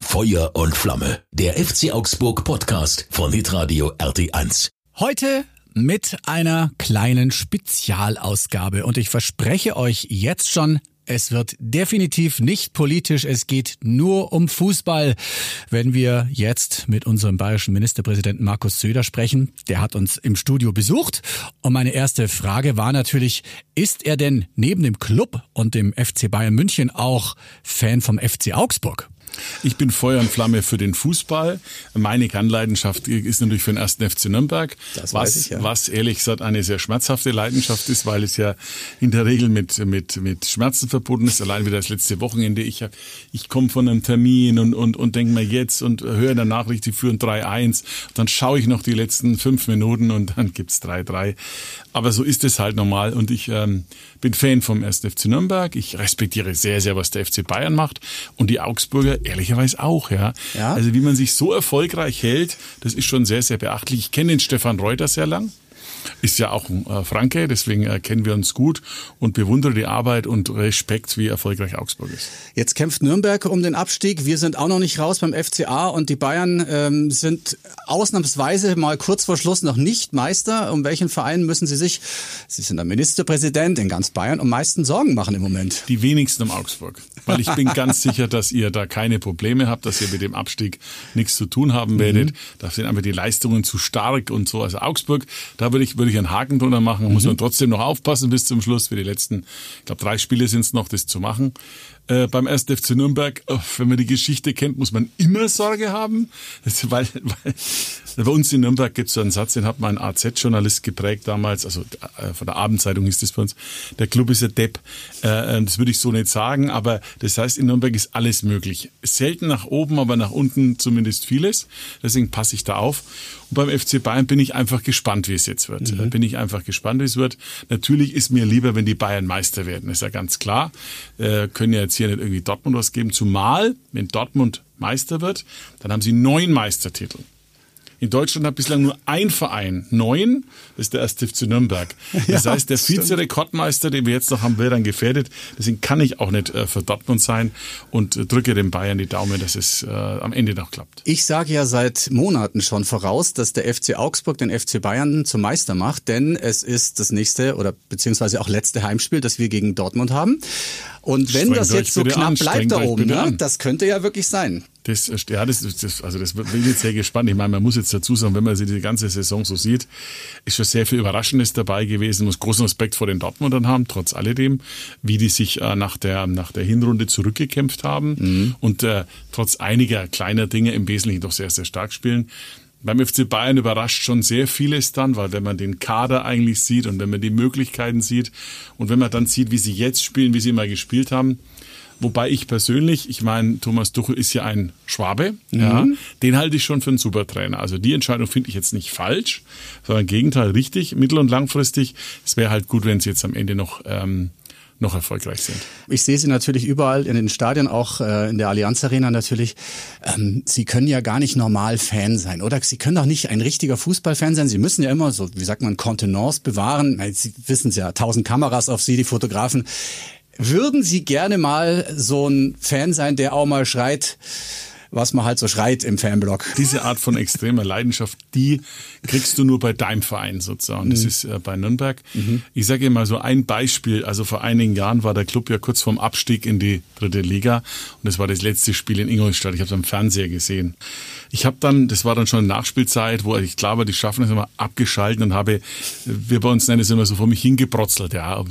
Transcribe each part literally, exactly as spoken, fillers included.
Feuer und Flamme. Der F C Augsburg Podcast von Hitradio R T eins. Heute mit einer kleinen Spezialausgabe und ich verspreche euch jetzt schon, es wird definitiv nicht politisch, es geht nur um Fußball. Wenn wir jetzt mit unserem bayerischen Ministerpräsidenten Markus Söder sprechen, der hat uns im Studio besucht. Und meine erste Frage war natürlich, ist er denn neben dem Club und dem F C Bayern München auch Fan vom F C Augsburg? Ich bin Feuer und Flamme für den Fußball. Meine Kernleidenschaft ist natürlich für den ersten F C Nürnberg. Das was, weiß ich, ja. was ehrlich gesagt eine sehr schmerzhafte Leidenschaft ist, weil es ja in der Regel mit, mit, mit Schmerzen verbunden ist. Allein wieder das letzte Wochenende. Ich, hab, ich komme von einem Termin und, und, und denke mir jetzt und höre in der Nachricht, die führen drei eins. Dann schaue ich noch die letzten fünf Minuten und dann gibt's drei drei. Aber so ist es halt normal und ich ähm, bin Fan vom ersten F C Nürnberg. Ich respektiere sehr, sehr, was der F C Bayern macht und die Augsburger ehrlicherweise auch, ja. Ja. Also wie man sich so erfolgreich hält, das ist schon sehr, sehr beachtlich. Ich kenne den Stefan Reuter sehr lang. Ist ja auch ein äh, Franke, deswegen äh, kennen wir uns gut und bewundere die Arbeit und Respekt, wie erfolgreich Augsburg ist. Jetzt kämpft Nürnberg um den Abstieg. Wir sind auch noch nicht raus beim F C A und die Bayern ähm, sind ausnahmsweise mal kurz vor Schluss noch nicht Meister. Um welchen Verein müssen Sie sich, Sie sind der Ministerpräsident in ganz Bayern, am meisten Sorgen machen im Moment? Die wenigsten um Augsburg, weil ich bin ganz sicher, dass ihr da keine Probleme habt, dass ihr mit dem Abstieg nichts zu tun haben mhm. werdet. Da sind einfach die Leistungen zu stark und so. Also Augsburg, da würde ich würde ich einen Haken drunter machen. Da muss man trotzdem noch aufpassen bis zum Schluss. Für die letzten, ich glaube, drei Spiele sind es noch, das zu machen. Äh, beim ersten F C Nürnberg, oh, wenn man die Geschichte kennt, muss man immer Sorge haben. Das, weil, weil bei uns in Nürnberg gibt es so einen Satz, den hat mal ein A Z-Journalist geprägt damals, also äh, von der Abendzeitung hieß das bei uns, der Club ist ein Depp. Äh, das würde ich so nicht sagen, aber das heißt, in Nürnberg ist alles möglich. Selten nach oben, aber nach unten zumindest vieles. Deswegen passe ich da auf. Und beim F C Bayern bin ich einfach gespannt, wie es jetzt wird. Mhm. Bin ich einfach gespannt, wie es wird. Natürlich ist mir lieber, wenn die Bayern Meister werden, ist ja ganz klar. Äh, können ja jetzt hier nicht irgendwie Dortmund was geben. Zumal, wenn Dortmund Meister wird, dann haben sie neun Meistertitel. In Deutschland hat bislang nur ein Verein neun, das ist der erste F C Nürnberg. Das ja, heißt, der Vize-Rekordmeister, den wir jetzt noch haben, wäre dann gefährdet. Deswegen kann ich auch nicht äh, für Dortmund sein und äh, drücke den Bayern die Daumen, dass es äh, am Ende noch klappt. Ich sage ja seit Monaten schon voraus, dass der F C Augsburg den F C Bayern zum Meister macht, denn es ist das nächste oder beziehungsweise auch letzte Heimspiel, das wir gegen Dortmund haben. Und wenn das jetzt so knapp bleibt da oben, ne, das könnte ja wirklich sein. Das, ja, das, das, also das bin ich jetzt sehr gespannt. Ich meine, man muss jetzt dazu sagen, wenn man sich die ganze Saison so sieht, ist schon sehr viel Überraschendes dabei gewesen. Man muss großen Respekt vor den Dortmundern haben, trotz alledem, wie die sich äh, nach der nach der Hinrunde zurückgekämpft haben mhm. und äh, trotz einiger kleiner Dinge im Wesentlichen doch sehr, sehr stark spielen. Beim F C Bayern überrascht schon sehr vieles dann, weil wenn man den Kader eigentlich sieht und wenn man die Möglichkeiten sieht und wenn man dann sieht, wie sie jetzt spielen, wie sie immer gespielt haben. Wobei ich persönlich, ich meine, Thomas Tuchel ist ja ein Schwabe, mhm. ja, den halte ich schon für einen super Trainer. Also die Entscheidung finde ich jetzt nicht falsch, sondern im Gegenteil richtig, mittel- und langfristig. Es wäre halt gut, wenn sie jetzt am Ende noch ähm, noch erfolgreich sind. Ich sehe sie natürlich überall in den Stadien, auch äh, in der Allianz Arena natürlich. Ähm, sie können ja gar nicht normal Fan sein, oder? Sie können doch nicht ein richtiger Fußballfan sein. Sie müssen ja immer so, wie sagt man, Kontenance bewahren. Sie wissen es ja, tausend Kameras auf Sie, die Fotografen. Würden Sie gerne mal so ein Fan sein, der auch mal schreit, was man halt so schreit im Fanblock? Diese Art von extremer Leidenschaft, die kriegst du nur bei deinem Verein sozusagen. Das mhm. ist äh, bei Nürnberg. Mhm. Ich sage Ihnen mal so ein Beispiel. Also vor einigen Jahren war der Club ja kurz vorm Abstieg in die dritte Liga. Und das war das letzte Spiel in Ingolstadt. Ich habe es am Fernseher gesehen. Ich habe dann, das war dann schon eine Nachspielzeit, wo ich glaube, die schaffen es immer, abgeschalten und habe, wir bei uns nennen es immer so, vor mich hingebrotzelt. Ja.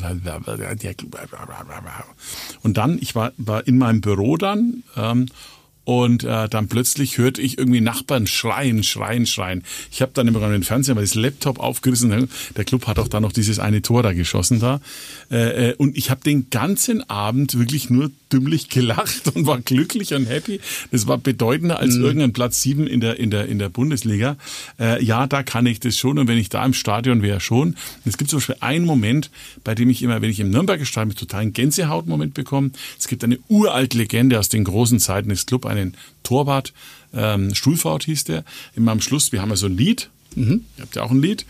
Und dann, ich war, war in meinem Büro dann, ähm, Und äh, dann plötzlich hörte ich irgendwie Nachbarn schreien, schreien, schreien. Ich habe dann immer an den Fernseher mal das Laptop aufgerissen. Der Club hat auch da noch dieses eine Tor da geschossen da. Äh, und ich habe den ganzen Abend wirklich nur dümmlich gelacht und war glücklich und happy. Das war bedeutender als mhm. irgendein Platz sieben in der in der in der Bundesliga. Äh, ja, da kann ich das schon. Und wenn ich da im Stadion wäre, schon. Und es gibt zum Beispiel einen Moment, bei dem ich immer, wenn ich im Nürnberger Stadion totalen Gänsehautmoment bekomme. Es gibt eine uralte Legende aus den großen Zeiten des Clubs, einen Torwart, ähm, Stuhlfahrt hieß der. Immer am Schluss, wir haben ja so ein Lied, mhm. ihr habt ja auch ein Lied,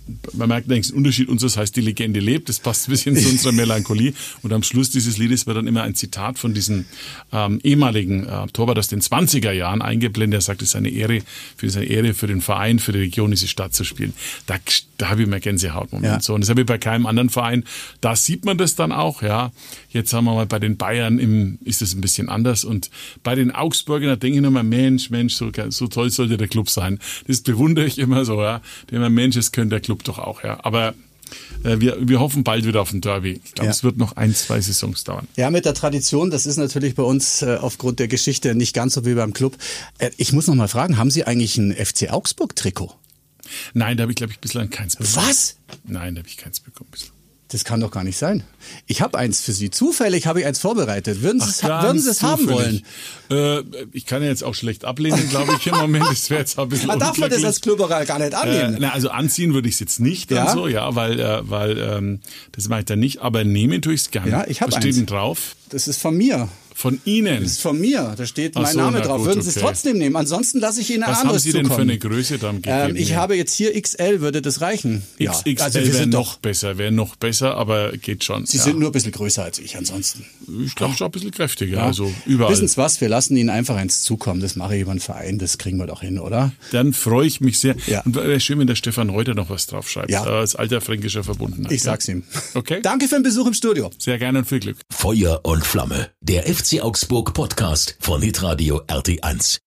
man merkt eigentlich den Unterschied, unseres heißt die Legende lebt, das passt ein bisschen zu unserer Melancholie. Und am Schluss dieses Liedes wird dann immer ein Zitat von diesem ähm, ehemaligen äh, Torwart aus den zwanziger Jahren eingeblendet. Er sagt, es ist eine Ehre für seine Ehre, für den Verein, für die Region, diese Stadt zu spielen. Da, da habe ich immer Gänsehautmoment. Ja. So, und das habe ich bei keinem anderen Verein. Da sieht man das dann auch. Ja, jetzt haben wir mal bei den Bayern im, ist es ein bisschen anders. Und bei den Augsburgern, da denke ich nochmal, Mensch, Mensch, so, so toll sollte der Club sein. Das bewundere ich immer so. Ja, der Mensch, das könnte der Club doch auch, ja. Aber äh, wir, wir hoffen bald wieder auf ein Derby. Ich glaube, Ja. es wird noch ein, zwei Saisons dauern. Ja, mit der Tradition, das ist natürlich bei uns äh, aufgrund der Geschichte nicht ganz so wie beim Club. Äh, ich muss noch mal fragen, haben Sie eigentlich ein F C Augsburg-Trikot? Nein, da habe ich, glaube ich, bislang keins bekommen. Was? Nein, da habe ich keins bekommen bislang. Das kann doch gar nicht sein. Ich habe eins für Sie. Zufällig habe ich eins vorbereitet. Würden Sie es, Ach, würden Sie es haben wollen? Äh, ich kann ja jetzt auch schlecht ablehnen, glaube ich, im Moment. Das wäre jetzt ein bisschen Ah, darf man das unglücklich. als Club auch gar nicht Äh, annehmen? na, also anziehen würde ich es jetzt nicht, dann Ja? so, ja, weil, äh, weil ähm, das mache ich dann nicht, aber nehmen tue ich es gerne. Ja, ich hab Was steht eins. denn drauf? Das ist von mir. Von Ihnen. Das ist von mir. Da steht Ach mein so, Name na drauf. gut, Würden Sie es okay. trotzdem nehmen? Ansonsten lasse ich Ihnen ein Was haben anderes Sie denn für zukommen. eine Größe dann gegeben? Ähm, ich mir? habe jetzt hier X L, würde das reichen? X X L also wir wäre sind noch doch. besser, wäre noch besser, aber geht schon. Sie ja. sind nur ein bisschen größer als ich ansonsten. Ich glaube schon ein bisschen kräftiger, Ja. also überall. Wissen Sie was? Wir lassen Ihnen einfach eins zukommen. Das mache ich über einen Verein. Das kriegen wir doch hin, oder? Dann freue ich mich sehr. Ja. Und wäre schön, wenn der Stefan Reuter noch was draufschreibt. Ja. Äh, Als alter fränkischer Verbundenheit. Ich sag's ihm. Okay. Danke für den Besuch im Studio. Sehr gerne und viel Glück. Feuer und Flamme. Der F C Augsburg Podcast von Hitradio R T eins.